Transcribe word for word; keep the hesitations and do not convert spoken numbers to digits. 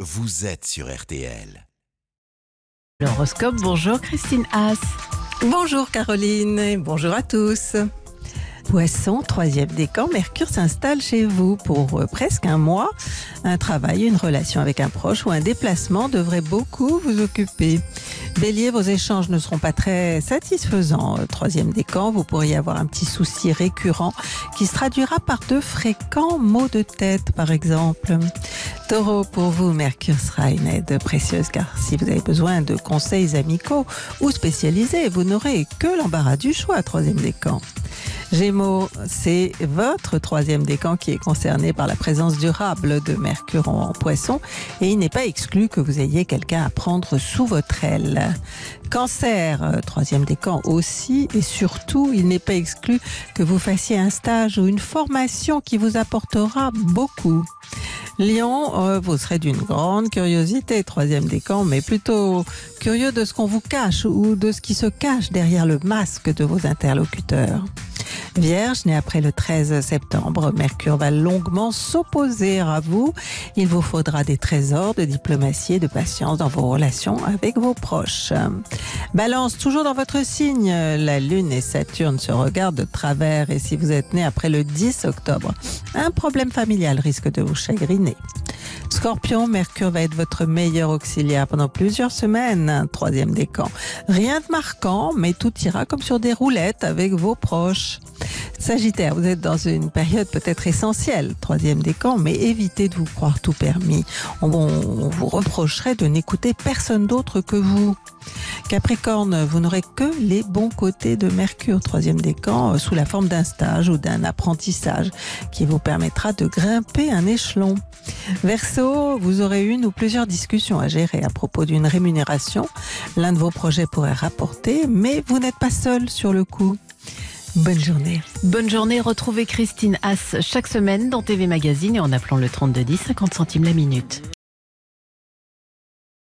vous êtes sur R T L. L'horoscope, bonjour Christine Haas. Bonjour Caroline et bonjour à tous. Poisson, troisième décan, Mercure s'installe chez vous pour euh, presque un mois. Un travail, une relation avec un proche ou un déplacement devrait beaucoup vous occuper. Bélier, vos échanges ne seront pas très satisfaisants. Euh, Troisième décan, vous pourriez avoir un petit souci récurrent qui se traduira par de fréquents maux de tête par exemple. Taureau, pour vous, Mercure sera une aide précieuse car si vous avez besoin de conseils amicaux ou spécialisés, vous n'aurez que l'embarras du choix, troisième décan. Gémeaux, c'est votre troisième décan qui est concerné par la présence durable de Mercure en Poisson et il n'est pas exclu que vous ayez quelqu'un à prendre sous votre aile. Cancer, troisième décan aussi et surtout, il n'est pas exclu que vous fassiez un stage ou une formation qui vous apportera beaucoup. Lion, euh, vous serez d'une grande curiosité, troisième décan, mais plutôt curieux de ce qu'on vous cache ou de ce qui se cache derrière le masque de vos interlocuteurs. Vierge, né après le treize septembre, Mercure va longuement s'opposer à vous. Il vous faudra des trésors de diplomatie et de patience dans vos relations avec vos proches. Balance, toujours dans votre signe, la Lune et Saturne se regardent de travers et si vous êtes né après le dix octobre, un problème familial risque de vous chagriner. Scorpion, Mercure va être votre meilleur auxiliaire pendant plusieurs semaines, troisième décan. Rien de marquant, mais tout ira comme sur des roulettes avec vos proches. Sagittaire, vous êtes dans une période peut-être essentielle, troisième décan, mais évitez de vous croire tout permis. On, on vous reprocherait de n'écouter personne d'autre que vous. Capricorne, vous n'aurez que les bons côtés de Mercure, troisième décan, sous la forme d'un stage ou d'un apprentissage qui vous permettra de grimper un échelon. Verseau, vous aurez une ou plusieurs discussions à gérer à propos d'une rémunération. L'un de vos projets pourrait rapporter, mais vous n'êtes pas seul sur le coup. Bonne journée. Bonne journée, retrouvez Christine Haas chaque semaine dans T V Magazine et en appelant le trente-deux dix, cinquante centimes la minute.